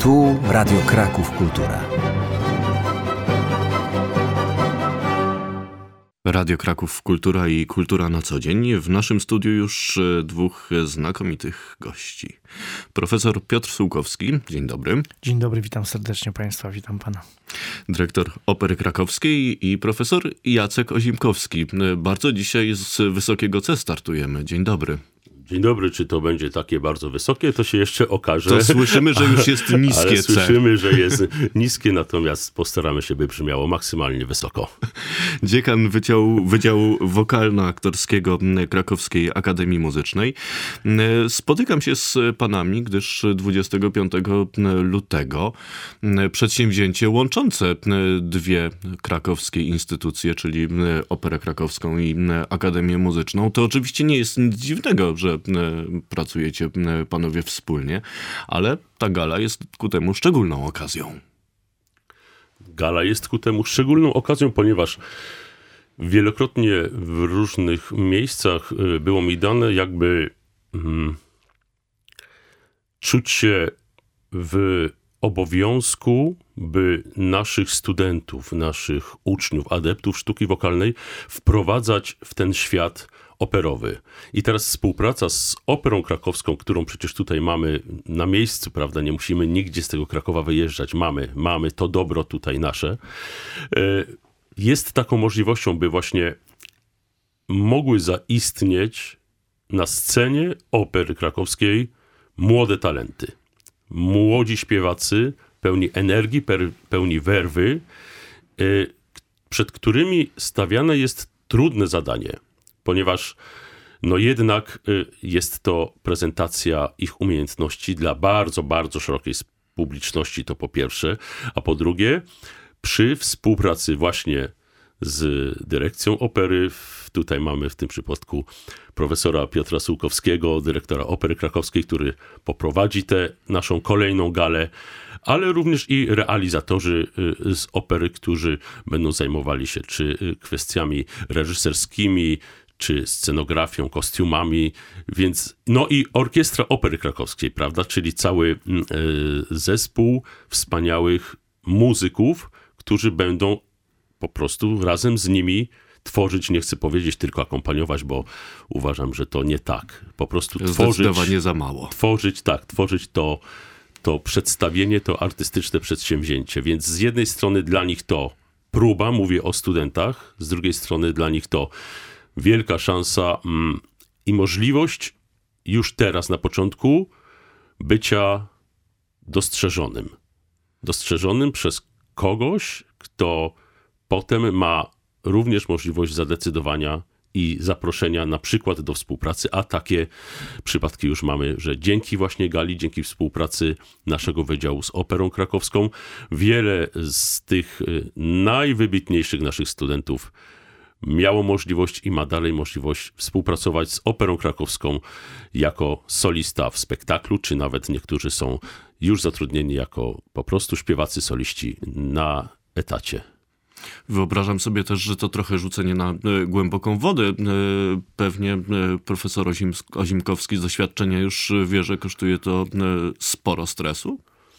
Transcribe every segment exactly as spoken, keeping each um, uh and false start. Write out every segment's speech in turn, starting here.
Tu Radio Kraków Kultura. Radio Kraków Kultura i Kultura na co dzień. W naszym studiu już dwóch znakomitych gości. Profesor Piotr Sułkowski, dzień dobry. Dzień dobry, witam serdecznie Państwa, witam Pana. Dyrektor Opery Krakowskiej i profesor Jacek Ozimkowski. Bardzo dzisiaj z wysokiego C startujemy. Dzień dobry. Dzień dobry, czy to będzie takie bardzo wysokie, to się jeszcze okaże. To słyszymy, że już jest niskie Ale C. słyszymy, że jest niskie, natomiast postaramy się, by brzmiało maksymalnie wysoko. Dziekan Wydziału, Wydziału Wokalno-Aktorskiego Krakowskiej Akademii Muzycznej. Spotykam się z panami, gdyż dwudziestego piątego lutego przedsięwzięcie łączące dwie krakowskie instytucje, czyli Operę Krakowską i Akademię Muzyczną. To oczywiście nie jest nic dziwnego, że pracujecie panowie wspólnie, ale ta gala jest ku temu szczególną okazją. Gala jest ku temu szczególną okazją, ponieważ wielokrotnie w różnych miejscach było mi dane jakby hmm, czuć się w obowiązku, by naszych studentów, naszych uczniów, adeptów sztuki wokalnej wprowadzać w ten świat operowy. I teraz współpraca z Operą Krakowską, którą przecież tutaj mamy na miejscu, prawda, nie musimy nigdzie z tego Krakowa wyjeżdżać, mamy, mamy to dobro tutaj nasze, jest taką możliwością, by właśnie mogły zaistnieć na scenie Opery Krakowskiej młode talenty. Młodzi śpiewacy, pełni energii, pełni werwy, przed którymi stawiane jest trudne zadanie, ponieważ no jednak jest to prezentacja ich umiejętności dla bardzo, bardzo szerokiej publiczności, to po pierwsze, a po drugie przy współpracy właśnie z dyrekcją opery, tutaj mamy w tym przypadku profesora Piotra Sułkowskiego, dyrektora Opery Krakowskiej, który poprowadzi tę naszą kolejną galę, ale również i realizatorzy z opery, którzy będą zajmowali się czy kwestiami reżyserskimi, czy scenografią, kostiumami, więc no i Orkiestra Opery Krakowskiej, prawda, czyli cały y, zespół wspaniałych muzyków, którzy będą po prostu razem z nimi tworzyć, nie chcę powiedzieć tylko akompaniować, bo uważam, że to nie tak. Po prostu tworzyć. Zdecydowanie za mało. Tworzyć, tak, tworzyć to, to przedstawienie, to artystyczne przedsięwzięcie. Więc z jednej strony dla nich to próba, mówię o studentach, z drugiej strony dla nich to wielka szansa mm, i możliwość już teraz na początku bycia dostrzeżonym. Dostrzeżonym przez kogoś, kto potem ma również możliwość zadecydowania i zaproszenia na przykład do współpracy, a takie przypadki już mamy, że dzięki właśnie gali, dzięki współpracy naszego wydziału z Operą Krakowską, wiele z tych najwybitniejszych naszych studentów miało możliwość i ma dalej możliwość współpracować z Operą Krakowską jako solista w spektaklu, czy nawet niektórzy są już zatrudnieni jako po prostu śpiewacy soliści na etacie. Wyobrażam sobie też, że to trochę rzucenie na e, głęboką wodę. E, pewnie e, profesor Ozim, Ozimkowski z doświadczenia już wie, że kosztuje to e, sporo stresu?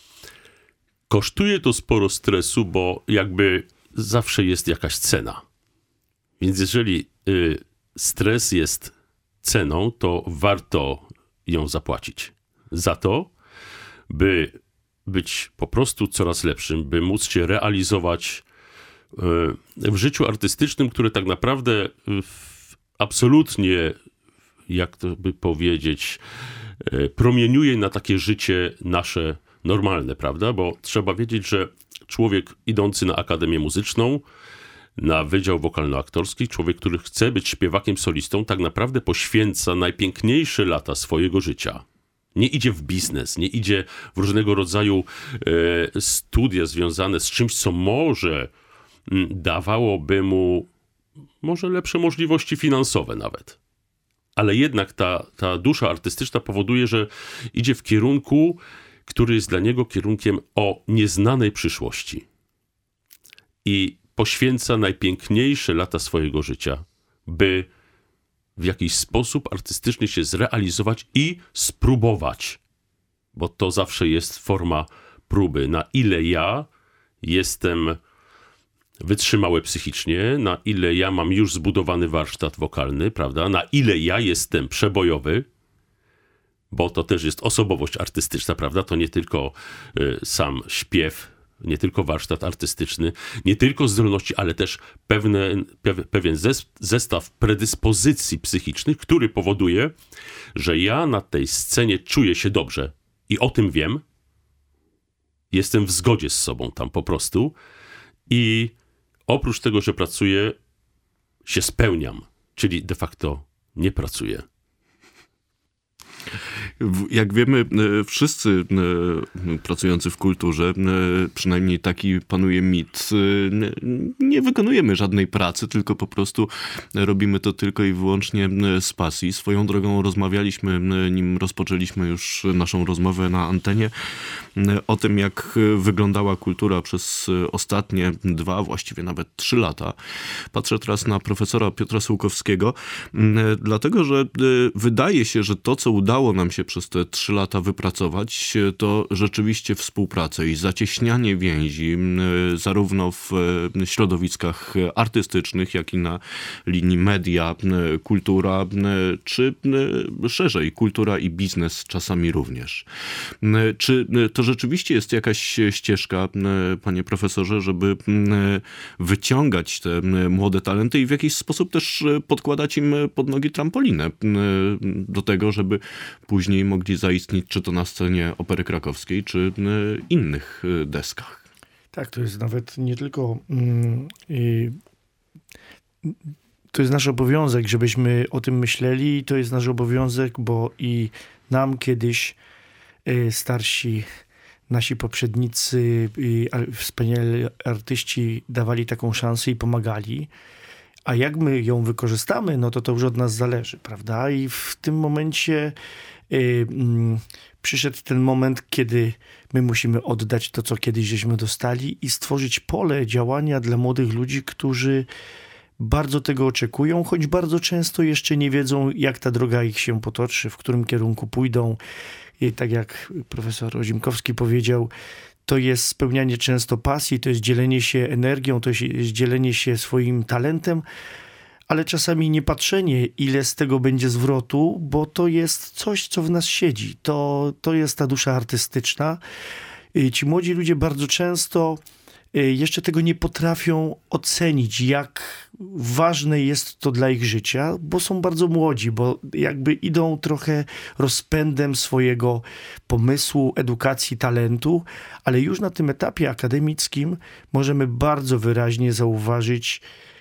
Kosztuje to sporo stresu, bo jakby zawsze jest jakaś cena. Więc jeżeli y, stres jest ceną, to warto ją zapłacić. Za to, by być po prostu coraz lepszym, by móc się realizować y, w życiu artystycznym, które tak naprawdę y, absolutnie, jak to by powiedzieć, y, promieniuje na takie życie nasze normalne, prawda? Bo trzeba wiedzieć, że człowiek idący na Akademię Muzyczną, na Wydział Wokalno-Aktorski, człowiek, który chce być śpiewakiem solistą, tak naprawdę poświęca najpiękniejsze lata swojego życia. Nie idzie w biznes, nie idzie w różnego rodzaju e, studia związane z czymś, co może m, dawałoby mu może lepsze możliwości finansowe nawet. Ale jednak ta, ta dusza artystyczna powoduje, że idzie w kierunku, który jest dla niego kierunkiem o nieznanej przyszłości. I poświęca najpiękniejsze lata swojego życia, by w jakiś sposób artystycznie się zrealizować i spróbować, bo to zawsze jest forma próby, na ile ja jestem wytrzymały psychicznie, na ile ja mam już zbudowany warsztat wokalny, prawda? Na ile ja jestem przebojowy, bo to też jest osobowość artystyczna, prawda? To nie tylko y, sam śpiew, nie tylko warsztat artystyczny, nie tylko zdolności, ale też pewne, pe, pewien zes, zestaw predyspozycji psychicznych, który powoduje, że ja na tej scenie czuję się dobrze i o tym wiem. Jestem w zgodzie z sobą tam po prostu i oprócz tego, że pracuję, się spełniam, czyli de facto nie pracuję. Jak wiemy, wszyscy pracujący w kulturze, przynajmniej taki panuje mit, nie wykonujemy żadnej pracy, tylko po prostu robimy to tylko i wyłącznie z pasji. Swoją drogą rozmawialiśmy, nim rozpoczęliśmy już naszą rozmowę na antenie, o tym, jak wyglądała kultura przez ostatnie dwa, właściwie nawet trzy lata. Patrzę teraz na profesora Piotra Sułkowskiego, dlatego, że wydaje się, że to, co udało nam się przez te trzy lata wypracować, to rzeczywiście współpraca i zacieśnianie więzi zarówno w środowiskach artystycznych, jak i na linii media, kultura, czy szerzej kultura i biznes czasami również. Czy to rzeczywiście jest jakaś ścieżka, panie profesorze, żeby wyciągać te młode talenty i w jakiś sposób też podkładać im pod nogi trampolinę do tego, żeby później mogli zaistnieć czy to na scenie Opery Krakowskiej, czy innych deskach? Tak, to jest nawet nie tylko... Mm, y, to jest nasz obowiązek, żebyśmy o tym myśleli. To jest nasz obowiązek, bo i nam kiedyś y, starsi, nasi poprzednicy, y, wspaniali artyści dawali taką szansę i pomagali. A jak my ją wykorzystamy, no to to już od nas zależy, prawda? I w tym momencie y, mm, przyszedł ten moment, kiedy my musimy oddać to, co kiedyś żeśmy dostali i stworzyć pole działania dla młodych ludzi, którzy bardzo tego oczekują, choć bardzo często jeszcze nie wiedzą, jak ta droga ich się potoczy, w którym kierunku pójdą. I tak jak profesor Ozimkowski powiedział, to jest spełnianie często pasji, to jest dzielenie się energią, to jest dzielenie się swoim talentem, ale czasami nie patrzenie, ile z tego będzie zwrotu, bo to jest coś, co w nas siedzi. To, to jest ta dusza artystyczna. Ci młodzi ludzie bardzo często jeszcze tego nie potrafią ocenić, jak ważne jest to dla ich życia, bo są bardzo młodzi, bo jakby idą trochę rozpędem swojego pomysłu, edukacji, talentu, ale już na tym etapie akademickim możemy bardzo wyraźnie zauważyć,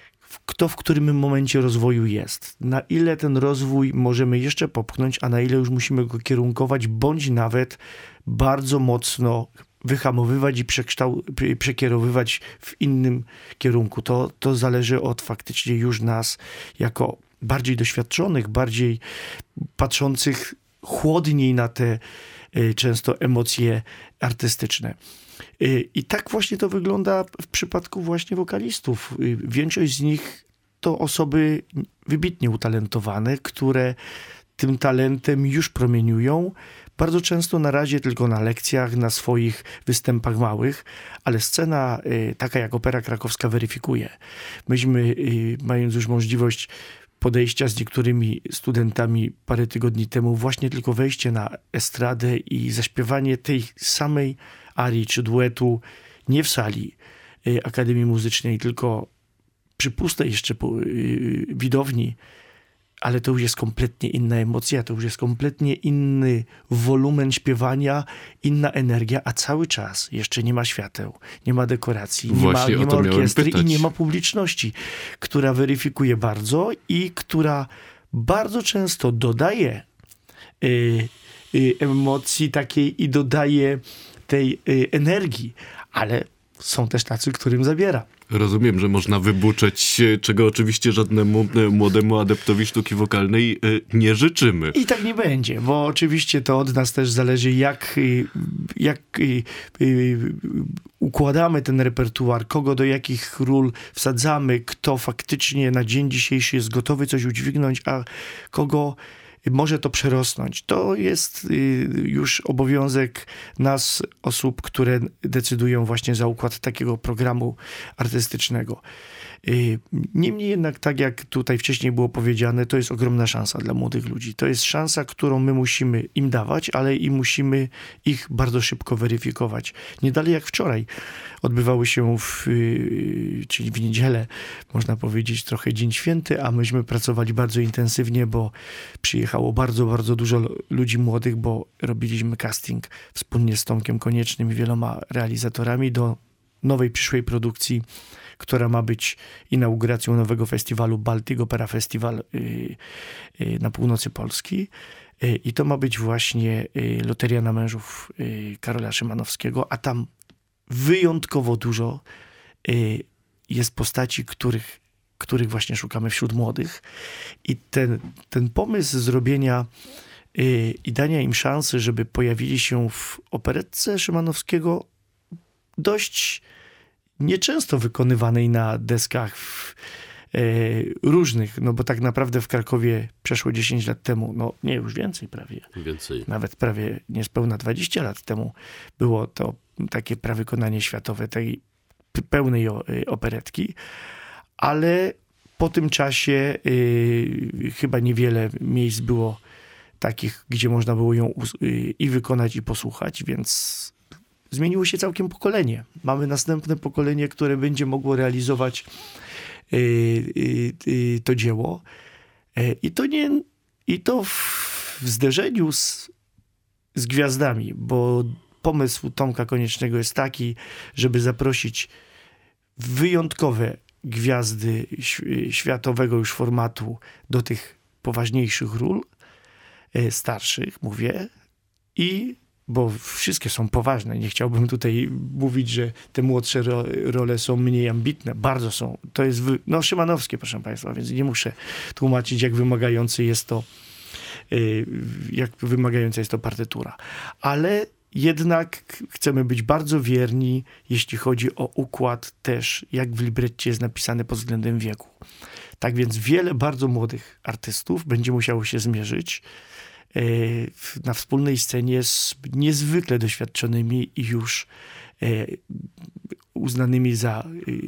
kto w którym momencie rozwoju jest. Na ile ten rozwój możemy jeszcze popchnąć, a na ile już musimy go kierunkować, bądź nawet bardzo mocno wyhamowywać i przekształ- przekierowywać w innym kierunku. To, to zależy od faktycznie już nas, jako bardziej doświadczonych, bardziej patrzących chłodniej na te y, często emocje artystyczne. Y, I tak właśnie to wygląda w przypadku właśnie wokalistów. Y, większość z nich to osoby wybitnie utalentowane, które tym talentem już promieniują. Bardzo często na razie tylko na lekcjach, na swoich występach małych, ale scena y, taka jak Opera Krakowska weryfikuje. Myśmy, y, mając już możliwość podejścia z niektórymi studentami parę tygodni temu, właśnie tylko wejście na estradę i zaśpiewanie tej samej arii czy duetu nie w sali y, Akademii Muzycznej, tylko przy pustej jeszcze y, widowni, ale to już jest kompletnie inna emocja, to już jest kompletnie inny wolumen śpiewania, inna energia, a cały czas jeszcze nie ma świateł, nie ma dekoracji, nie ma, nie ma orkiestry i nie ma publiczności, która weryfikuje bardzo i która bardzo często dodaje y, y, emocji takiej i dodaje tej y, energii, ale są też tacy, którym zabiera. Rozumiem, że można wybuczeć, czego oczywiście żadnemu młodemu adeptowi sztuki wokalnej nie życzymy. I tak nie będzie, bo oczywiście to od nas też zależy, jak, jak układamy ten repertuar, kogo do jakich ról wsadzamy, kto faktycznie na dzień dzisiejszy jest gotowy coś udźwignąć, a kogo może to przerosnąć. To jest już obowiązek nas, osób, które decydują właśnie za układ takiego programu artystycznego. Niemniej jednak, tak jak tutaj wcześniej było powiedziane, to jest ogromna szansa dla młodych ludzi. To jest szansa, którą my musimy im dawać, ale i musimy ich bardzo szybko weryfikować. Nie dalej jak wczoraj odbywały się, w, czyli w niedzielę, można powiedzieć, trochę Dzień Święty, a myśmy pracowali bardzo intensywnie, bo przyjechało bardzo, bardzo dużo ludzi młodych, bo robiliśmy casting wspólnie z Tomkiem Koniecznym i wieloma realizatorami do nowej przyszłej produkcji, która ma być inauguracją nowego festiwalu Baltic Opera Festival yy, yy, na północy Polski. Yy, I to ma być właśnie yy, Loteria na mężów yy, Karola Szymanowskiego, a tam wyjątkowo dużo yy, jest postaci, których, których właśnie szukamy wśród młodych. I ten, ten pomysł zrobienia yy, i dania im szansy, żeby pojawili się w operetce Szymanowskiego, dość nieczęsto wykonywanej na deskach w, e, różnych, no bo tak naprawdę w Krakowie przeszło dziesięć lat temu, no nie, już więcej prawie. Więcej. Nawet prawie niespełna dwadzieścia lat temu było to takie prawykonanie światowe tej pełnej o, operetki, ale po tym czasie y, chyba niewiele miejsc było takich, gdzie można było ją y, i wykonać, i posłuchać, więc zmieniło się całkiem pokolenie. Mamy następne pokolenie, które będzie mogło realizować y, y, y, to dzieło. Y, I to nie, i to w, w zderzeniu z, z gwiazdami, bo pomysł Tomka Koniecznego jest taki, żeby zaprosić wyjątkowe gwiazdy ś- światowego już formatu do tych poważniejszych ról, y, starszych, mówię, i bo wszystkie są poważne. Nie chciałbym tutaj mówić, że te młodsze ro, role są mniej ambitne. Bardzo są. To jest wy, no szymanowskie, proszę państwa, więc nie muszę tłumaczyć, jak wymagający jest to, yy, jak wymagająca jest to partytura. Ale jednak chcemy być bardzo wierni, jeśli chodzi o układ też, jak w libretcie jest napisane pod względem wieku. Tak więc wiele bardzo młodych artystów będzie musiało się zmierzyć na wspólnej scenie z niezwykle doświadczonymi i już uznanymi za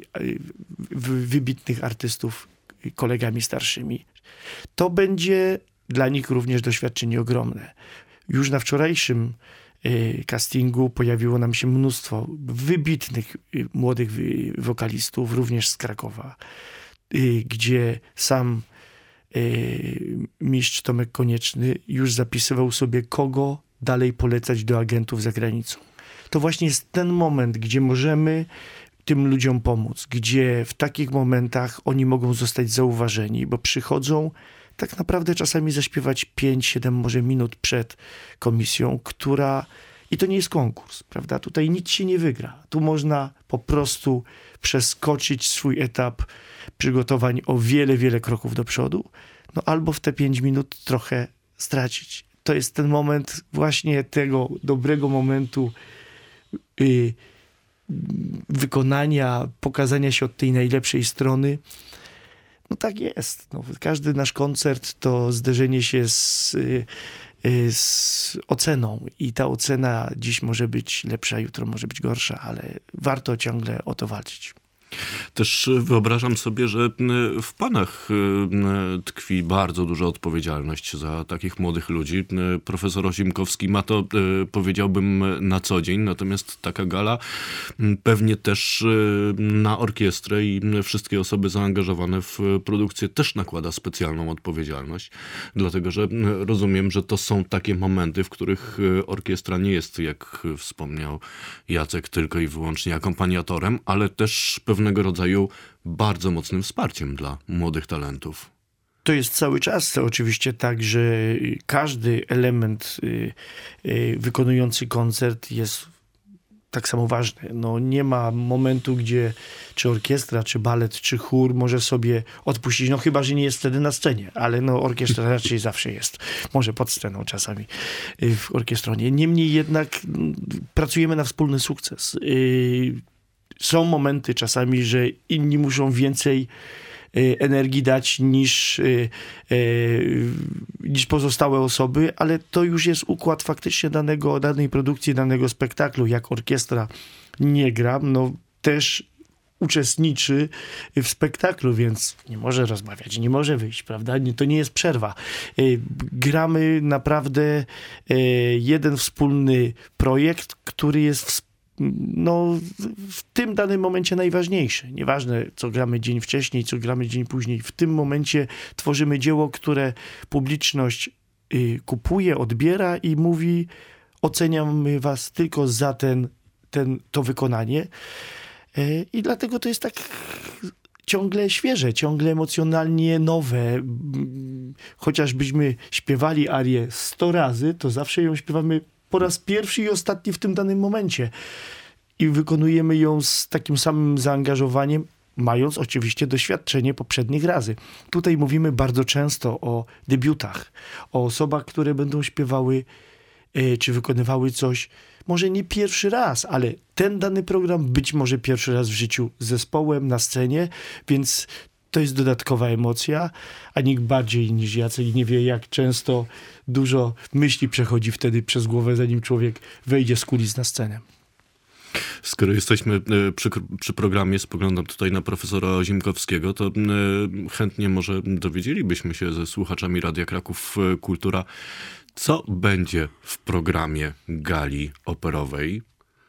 wybitnych artystów kolegami starszymi. To będzie dla nich również doświadczenie ogromne. Już na wczorajszym castingu pojawiło nam się mnóstwo wybitnych młodych wokalistów, również z Krakowa, gdzie sam mistrz Tomek Konieczny już zapisywał sobie, kogo dalej polecać do agentów za granicą. To właśnie jest ten moment, gdzie możemy tym ludziom pomóc, gdzie w takich momentach oni mogą zostać zauważeni, bo przychodzą tak naprawdę czasami zaśpiewać pięć siedem może minut przed komisją, która... I to nie jest konkurs, prawda? Tutaj nic się nie wygra. Tu można po prostu przeskoczyć swój etap przygotowań o wiele, wiele kroków do przodu, no albo w te pięć minut trochę stracić. To jest ten moment właśnie tego dobrego momentu yy, wykonania, pokazania się od tej najlepszej strony. No tak jest. No, każdy nasz koncert to zderzenie się z, yy, z oceną i ta ocena dziś może być lepsza, jutro może być gorsza, ale warto ciągle o to walczyć. Też wyobrażam sobie, że w panach tkwi bardzo duża odpowiedzialność za takich młodych ludzi. Profesor Ozimkowski ma to, powiedziałbym, na co dzień, natomiast taka gala pewnie też na orkiestrę i wszystkie osoby zaangażowane w produkcję też nakłada specjalną odpowiedzialność, dlatego że rozumiem, że to są takie momenty, w których orkiestra nie jest, jak wspomniał Jacek, tylko i wyłącznie akompaniatorem, ale też pewnego rodzaju bardzo mocnym wsparciem dla młodych talentów. To jest cały czas oczywiście tak, że każdy element y, y, wykonujący koncert jest tak samo ważny. No, nie ma momentu, gdzie czy orkiestra, czy balet, czy chór może sobie odpuścić, no chyba, że nie jest wtedy na scenie, ale no orkiestra raczej zawsze jest. Może pod sceną czasami w orkiestronie. Niemniej jednak pracujemy na wspólny sukces. Y, Są momenty czasami, że inni muszą więcej energii dać niż, niż pozostałe osoby, ale to już jest układ faktycznie danego, danej produkcji, danego spektaklu. Jak orkiestra nie gra, no też uczestniczy w spektaklu, więc nie może rozmawiać, nie może wyjść, prawda? To nie jest przerwa. Gramy naprawdę jeden wspólny projekt, który jest w, no, w tym danym momencie najważniejszy. Nieważne, co gramy dzień wcześniej, co gramy dzień później. W tym momencie tworzymy dzieło, które publiczność kupuje, odbiera i mówi: oceniamy was tylko za ten, ten, to wykonanie. I dlatego to jest tak ciągle świeże, ciągle emocjonalnie nowe. Chociażbyśmy śpiewali arię sto razy, to zawsze ją śpiewamy po raz pierwszy i ostatni w tym danym momencie. I wykonujemy ją z takim samym zaangażowaniem, mając oczywiście doświadczenie poprzednich razy. Tutaj mówimy bardzo często o debiutach, o osobach, które będą śpiewały czy wykonywały coś, może nie pierwszy raz, ale ten dany program być może pierwszy raz w życiu z zespołem na scenie, więc to jest dodatkowa emocja, a nikt bardziej niż Jacek nie wie, jak często dużo myśli przechodzi wtedy przez głowę, zanim człowiek wejdzie z kulis na scenę. Skoro jesteśmy przy, przy programie, spoglądam tutaj na profesora Zimkowskiego, to chętnie może dowiedzielibyśmy się ze słuchaczami Radia Kraków Kultura, co będzie w programie gali operowej.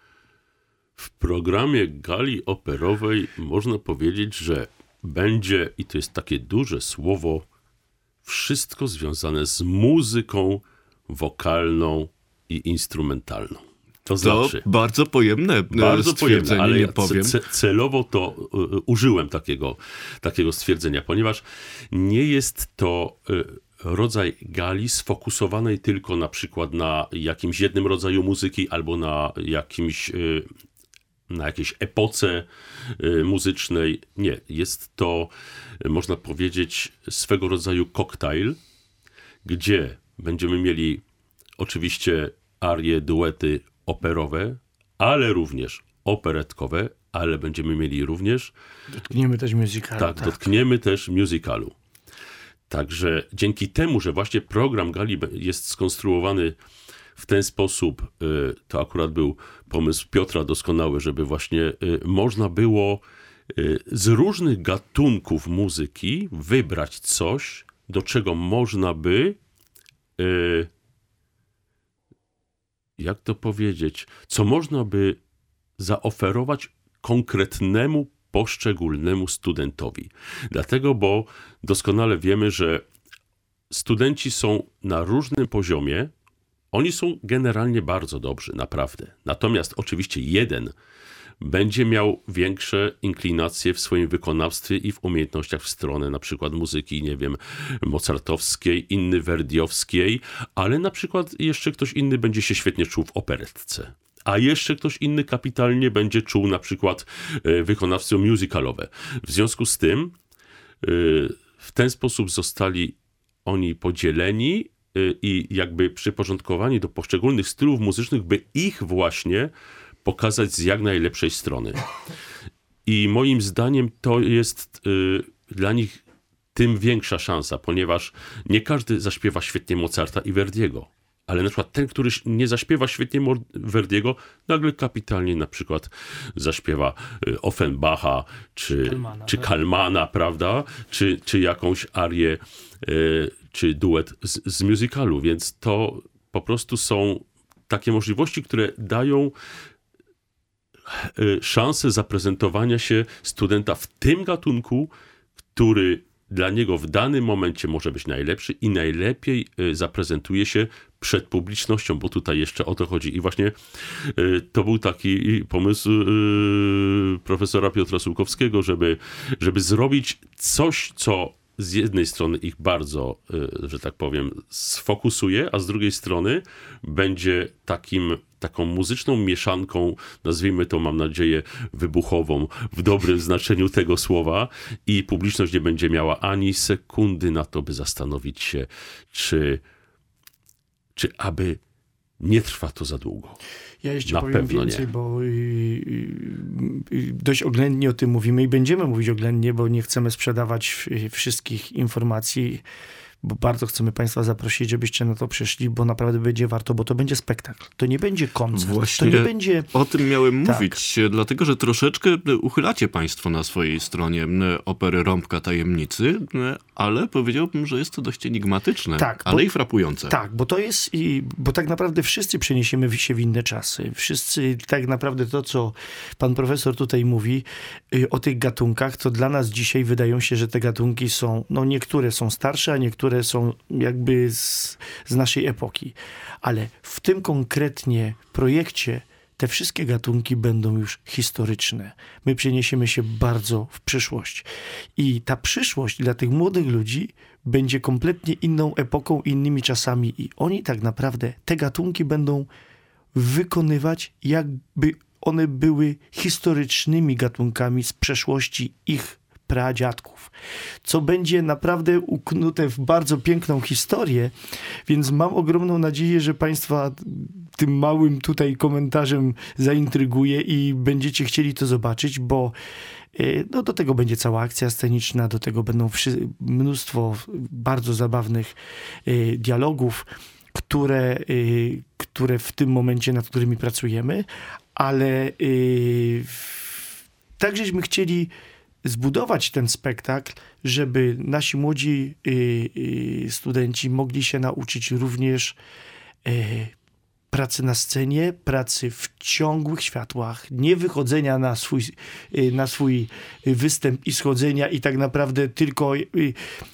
W programie gali operowej można powiedzieć, że będzie, i to jest takie duże słowo, wszystko związane z muzyką wokalną i instrumentalną. To, to znaczy, bardzo pojemne bardzo stwierdzenie, pojemne, ale nie ja powiem. ce- celowo to y, użyłem takiego, takiego stwierdzenia, ponieważ nie jest to y, rodzaj gali sfokusowanej tylko na przykład na jakimś jednym rodzaju muzyki albo na jakimś y, na jakiejś epoce y, muzycznej. Nie, jest to, y, można powiedzieć, swego rodzaju koktajl, gdzie będziemy mieli oczywiście arie, duety operowe, ale również operetkowe, ale będziemy mieli również... Dotkniemy też musicalu. Tak, tak, dotkniemy też musicalu. Także dzięki temu, że właśnie program gali jest skonstruowany w ten sposób, to akurat był pomysł Piotra doskonały, żeby właśnie można było z różnych gatunków muzyki wybrać coś, do czego można by, jak to powiedzieć, co można by zaoferować konkretnemu, poszczególnemu studentowi. Dlatego, bo doskonale wiemy, że studenci są na różnym poziomie. Oni są generalnie bardzo dobrzy, naprawdę. Natomiast oczywiście jeden będzie miał większe inklinacje w swoim wykonawstwie i w umiejętnościach w stronę na przykład muzyki, nie wiem, mozartowskiej, inny werdiowskiej, ale na przykład jeszcze ktoś inny będzie się świetnie czuł w operetce. A jeszcze ktoś inny kapitalnie będzie czuł na przykład wykonawstwo musicalowe. W związku z tym w ten sposób zostali oni podzieleni i jakby przyporządkowani do poszczególnych stylów muzycznych, by ich właśnie pokazać z jak najlepszej strony. I moim zdaniem to jest dla nich tym większa szansa, ponieważ nie każdy zaśpiewa świetnie Mozarta i Verdiego. Ale na przykład ten, który nie zaśpiewa świetnie Verdiego, nagle kapitalnie na przykład zaśpiewa Offenbacha, czy Kalmana, czy, tak? Kalmana, prawda? Czy, czy jakąś arię, czy duet z, z musicalu. Więc to po prostu są takie możliwości, które dają szansę zaprezentowania się studenta w tym gatunku, który dla niego w danym momencie może być najlepszy i najlepiej zaprezentuje się przed publicznością, bo tutaj jeszcze o to chodzi. I właśnie to był taki pomysł profesora Piotra Sułkowskiego, żeby, żeby zrobić coś, co z jednej strony ich bardzo, że tak powiem, sfokusuje, a z drugiej strony będzie takim, taką muzyczną mieszanką, nazwijmy to, mam nadzieję, wybuchową, w dobrym znaczeniu tego słowa, i publiczność nie będzie miała ani sekundy na to, by zastanowić się, czy, czy aby nie trwa to za długo. Ja jeszcze Na powiem pewno więcej, nie. bo y, y, y, dość oględnie o tym mówimy i będziemy mówić oględnie, bo nie chcemy sprzedawać y, wszystkich informacji, bo bardzo chcemy Państwa zaprosić, żebyście na to przyszli, bo naprawdę będzie warto, bo to będzie spektakl. To nie będzie koncert. Właśnie to nie będzie... o tym miałem Tak. mówić, dlatego że troszeczkę uchylacie Państwo na swojej stronie opery Rąbka Tajemnicy, ale powiedziałbym, że jest to dość enigmatyczne, Tak, ale bo- i frapujące. Tak, bo to jest, i, bo tak naprawdę wszyscy przeniesiemy się w inne czasy. Wszyscy, tak naprawdę to, co pan profesor tutaj mówi y, o tych gatunkach, to dla nas dzisiaj wydają się, że te gatunki są, no niektóre są starsze, a niektóre są jakby z, z naszej epoki. Ale w tym konkretnie projekcie te wszystkie gatunki będą już historyczne. My przeniesiemy się bardzo w przyszłość. I ta przyszłość dla tych młodych ludzi będzie kompletnie inną epoką, innymi czasami. I oni tak naprawdę, te gatunki będą wykonywać, jakby one były historycznymi gatunkami z przeszłości ich pradziadków. Co będzie naprawdę uknute w bardzo piękną historię, więc mam ogromną nadzieję, że Państwa tym małym tutaj komentarzem zaintryguje i będziecie chcieli to zobaczyć, bo no, do tego będzie cała akcja sceniczna, do tego będą wszy- mnóstwo bardzo zabawnych y, dialogów, które, y, które w tym momencie, nad którymi pracujemy, ale y, w, tak żeśmy chcieli zbudować ten spektakl, żeby nasi młodzi y, y, studenci mogli się nauczyć również y, pracy na scenie, pracy w ciągłych światłach, nie wychodzenia na swój, y, na swój występ i schodzenia i tak naprawdę tylko y, y,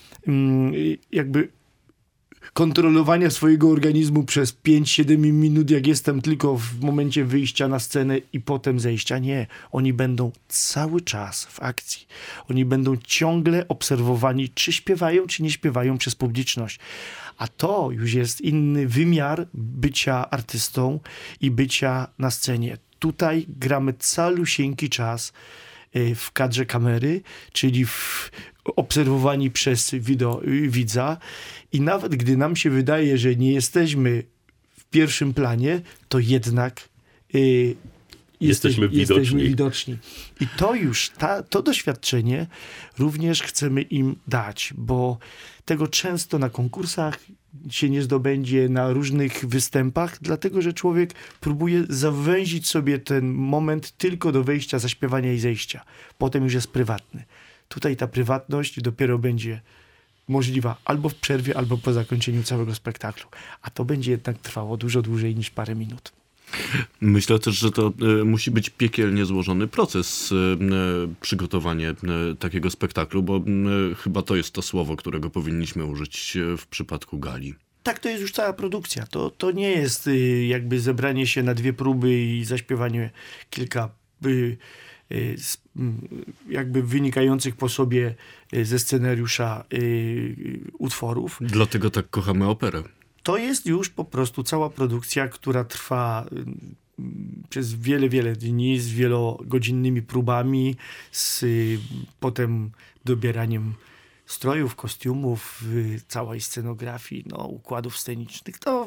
y, jakby kontrolowania swojego organizmu przez pięć siedem minut, jak jestem, tylko w momencie wyjścia na scenę i potem zejścia. Nie. Oni będą cały czas w akcji. Oni będą ciągle obserwowani, czy śpiewają, czy nie śpiewają przez publiczność. A to już jest inny wymiar bycia artystą i bycia na scenie. Tutaj gramy calusieńki czas w kadrze kamery, czyli w, obserwowani przez wido, widza i nawet gdy nam się wydaje, że nie jesteśmy w pierwszym planie, to jednak y, Jesteśmy jesteś, widoczni. jesteśmy widoczni. I to już, ta, to doświadczenie również chcemy im dać, bo tego często na konkursach się nie zdobędzie, na różnych występach, dlatego że człowiek próbuje zawęzić sobie ten moment tylko do wejścia, zaśpiewania i zejścia. Potem już jest prywatny. Tutaj ta prywatność dopiero będzie możliwa albo w przerwie, albo po zakończeniu całego spektaklu. A to będzie jednak trwało dużo dłużej niż parę minut. Myślę też, że to e, musi być piekielnie złożony proces e, przygotowanie e, takiego spektaklu, bo e, chyba to jest to słowo, którego powinniśmy użyć e, w przypadku gali. Tak, to jest już cała produkcja. To, to nie jest y, jakby zebranie się na dwie próby i zaśpiewanie kilka y, y, s, y, jakby wynikających po sobie y, ze scenariusza y, y, utworów. Dlatego tak kochamy operę. To jest już po prostu cała produkcja, która trwa y, przez wiele, wiele dni z wielogodzinnymi próbami, z y, potem dobieraniem strojów, kostiumów, y, całej scenografii, no, układów scenicznych. To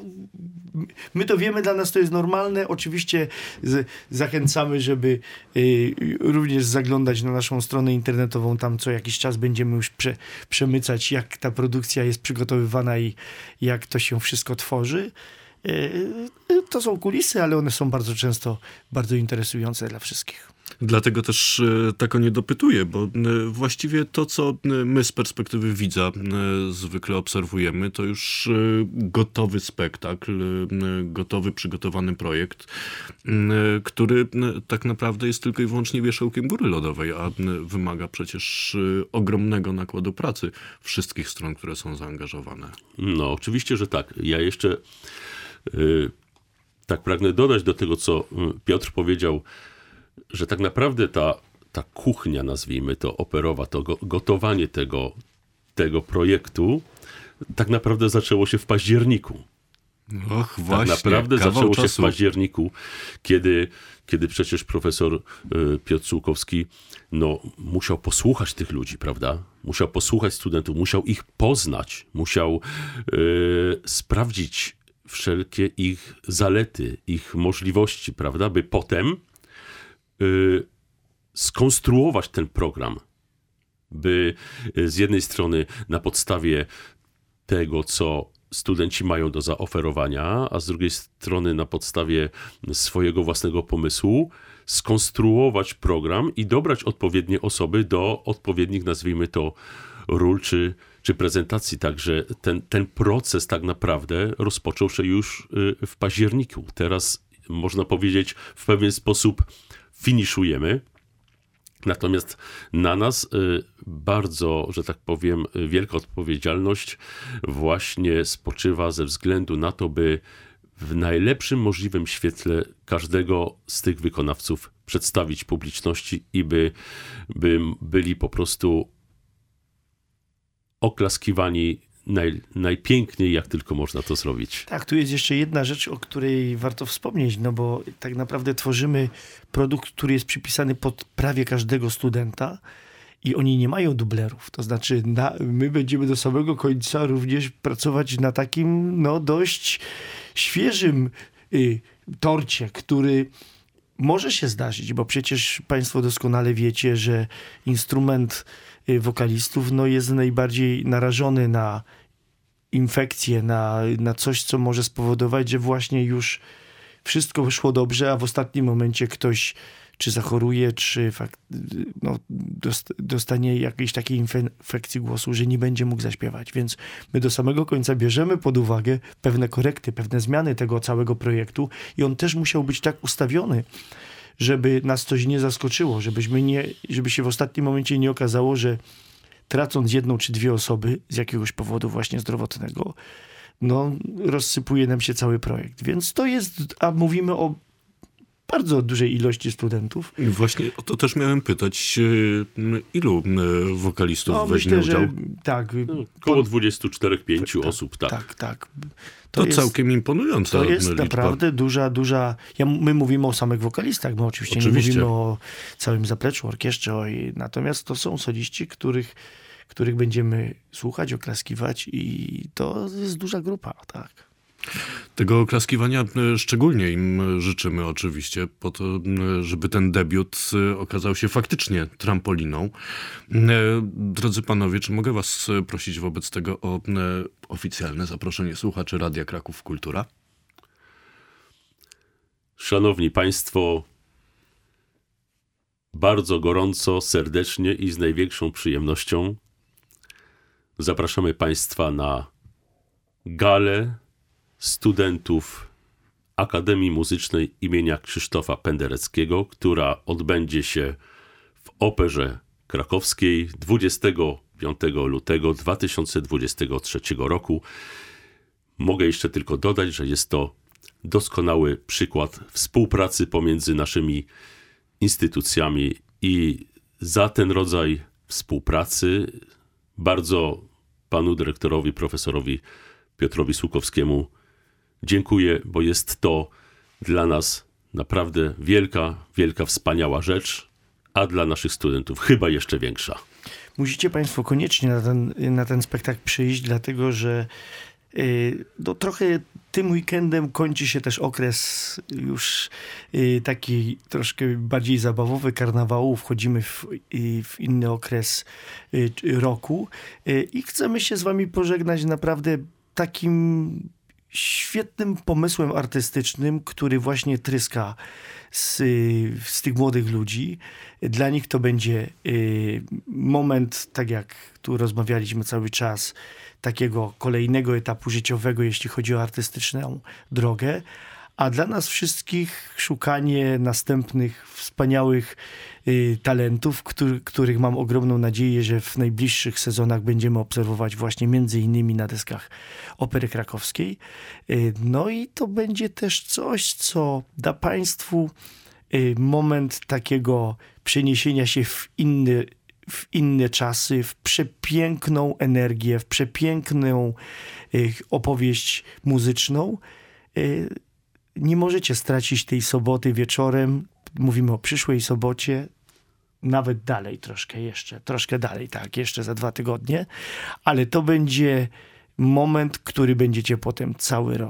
my to wiemy, dla nas to jest normalne. Oczywiście z, zachęcamy, żeby y, również zaglądać na naszą stronę internetową. Tam co jakiś czas będziemy już prze, przemycać, jak ta produkcja jest przygotowywana i jak to się wszystko tworzy. Y, to są kulisy, ale one są bardzo często bardzo interesujące dla wszystkich. Dlatego też e, tak o nie dopytuję, bo e, właściwie to, co e, my z perspektywy widza e, zwykle obserwujemy, to już e, gotowy spektakl, e, gotowy, przygotowany projekt, e, który e, tak naprawdę jest tylko i wyłącznie wierzchołkiem góry lodowej, a e, wymaga przecież e, ogromnego nakładu pracy wszystkich stron, które są zaangażowane. No, oczywiście, że tak. Ja jeszcze y, tak pragnę dodać do tego, co Piotr powiedział, że tak naprawdę ta, ta kuchnia, nazwijmy to operowa, to go, gotowanie tego, tego projektu tak naprawdę zaczęło się w październiku. Och, właśnie, tak naprawdę kawał zaczęło czasu. się w październiku, kiedy, kiedy przecież profesor y, Piotr Sułkowski no, musiał posłuchać tych ludzi, prawda? Musiał posłuchać studentów, musiał ich poznać, musiał y, sprawdzić, wszelkie ich zalety, ich możliwości, prawda, by potem y, skonstruować ten program, by y, z jednej strony na podstawie tego, co studenci mają do zaoferowania, a z drugiej strony na podstawie swojego własnego pomysłu skonstruować program i dobrać odpowiednie osoby do odpowiednich, nazwijmy to, ról czy, czy prezentacji. Także ten, ten proces tak naprawdę rozpoczął się już w październiku. Teraz można powiedzieć w pewien sposób finiszujemy. Natomiast na nas bardzo, że tak powiem, wielka odpowiedzialność właśnie spoczywa ze względu na to, by w najlepszym możliwym świetle każdego z tych wykonawców przedstawić publiczności i by, by byli po prostu oklaskiwani naj, najpiękniej, jak tylko można to zrobić. Tak, tu jest jeszcze jedna rzecz, o której warto wspomnieć, no bo tak naprawdę tworzymy produkt, który jest przypisany pod prawie każdego studenta i oni nie mają dublerów. To znaczy na, my będziemy do samego końca również pracować na takim no dość świeżym y, torcie, który może się zdarzyć, bo przecież państwo doskonale wiecie, że instrument y, wokalistów no, jest najbardziej narażony na infekcję, na, na coś, co może spowodować, że właśnie już wszystko wyszło dobrze, a w ostatnim momencie ktoś czy zachoruje, czy fakt, no, dostanie jakiejś takiej infekcji głosu, że nie będzie mógł zaśpiewać. Więc my do samego końca bierzemy pod uwagę pewne korekty, pewne zmiany tego całego projektu i on też musiał być tak ustawiony, żeby nas coś nie zaskoczyło, żebyśmy nie, żeby się w ostatnim momencie nie okazało, że tracąc jedną czy dwie osoby z jakiegoś powodu właśnie zdrowotnego, no rozsypuje nam się cały projekt. Więc to jest, a mówimy o bardzo dużej ilości studentów. Właśnie o to też miałem pytać, ilu wokalistów no, weźmie myślę, udział? Że, tak. No, około dwadzieścia cztery pięć tak, osób, tak. Tak, tak. To, to jest, całkiem imponująca To jest liczba. naprawdę duża, duża... Ja, my mówimy o samych wokalistach, my oczywiście, oczywiście. nie mówimy o całym zapleczu, orkiestrze, i, natomiast to są soliści, których, których będziemy słuchać, oklaskiwać i to jest duża grupa, tak. Tego oklaskiwania szczególnie im życzymy oczywiście, po to, żeby ten debiut okazał się faktycznie trampoliną. Drodzy panowie, czy mogę was prosić wobec tego o oficjalne zaproszenie słuchaczy Radia Kraków Kultura? Szanowni państwo, bardzo gorąco, serdecznie i z największą przyjemnością zapraszamy państwa na galę studentów Akademii Muzycznej imienia Krzysztofa Pendereckiego, która odbędzie się w Operze Krakowskiej dwudziestego piątego lutego dwa tysiące dwudziestego trzeciego roku. Mogę jeszcze tylko dodać, że jest to doskonały przykład współpracy pomiędzy naszymi instytucjami i za ten rodzaj współpracy bardzo panu dyrektorowi, profesorowi Piotrowi Słukowskiemu dziękuję, bo jest to dla nas naprawdę wielka, wielka, wspaniała rzecz, a dla naszych studentów chyba jeszcze większa. Musicie państwo koniecznie na ten, na ten spektakl przyjść, dlatego że yy, no, trochę tym weekendem kończy się też okres już yy, taki troszkę bardziej zabawowy karnawału. Wchodzimy w, yy, w inny okres yy, roku yy, i chcemy się z wami pożegnać naprawdę takim świetnym pomysłem artystycznym, który właśnie tryska z, z tych młodych ludzi. Dla nich to będzie y, moment, tak jak tu rozmawialiśmy cały czas, takiego kolejnego etapu życiowego, jeśli chodzi o artystyczną drogę, a dla nas wszystkich szukanie następnych wspaniałych y, talentów, który, których mam ogromną nadzieję, że w najbliższych sezonach będziemy obserwować właśnie między innymi na deskach Opery Krakowskiej. Y, no i to będzie też coś, co da państwu y, moment takiego przeniesienia się w inny w inne czasy, w przepiękną energię, w przepiękną y, opowieść muzyczną. Y, Nie możecie stracić tej soboty wieczorem. Mówimy o przyszłej sobocie. Nawet dalej troszkę jeszcze. Troszkę dalej, tak. Jeszcze za dwa tygodnie. Ale to będzie moment, który będziecie potem cały rok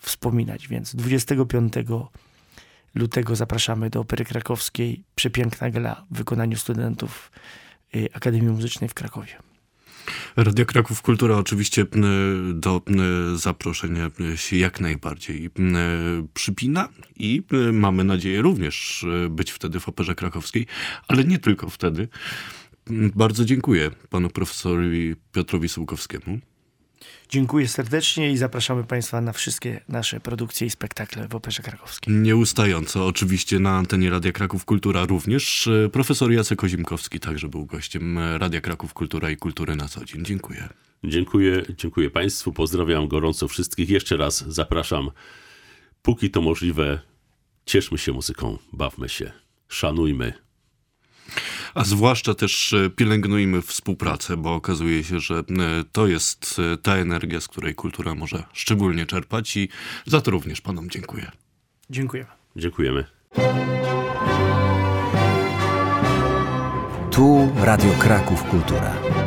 wspominać. Więc dwudziestego piątego lutego zapraszamy do Opery Krakowskiej. Przepiękna gala w wykonaniu studentów Akademii Muzycznej w Krakowie. Radio Kraków Kultura oczywiście do zaproszenia się jak najbardziej przypina i mamy nadzieję również być wtedy w Operze Krakowskiej, ale nie tylko wtedy. Bardzo dziękuję panu profesorowi Piotrowi Sułkowskiemu. Dziękuję serdecznie i zapraszamy Państwa na wszystkie nasze produkcje i spektakle w Operze Krakowskiej. Nieustająco, oczywiście na antenie Radia Kraków Kultura również. Profesor Jacek Ozimkowski także był gościem Radia Kraków Kultura i Kultury na co dzień. Dziękuję. Dziękuję, dziękuję Państwu, pozdrawiam gorąco wszystkich. Jeszcze raz zapraszam, póki to możliwe, cieszmy się muzyką, bawmy się, szanujmy. A zwłaszcza też pielęgnujmy współpracę, bo okazuje się, że to jest ta energia, z której kultura może szczególnie czerpać i za to również panom dziękuję. Dziękujemy. Dziękujemy. Tu Radio Kraków Kultura.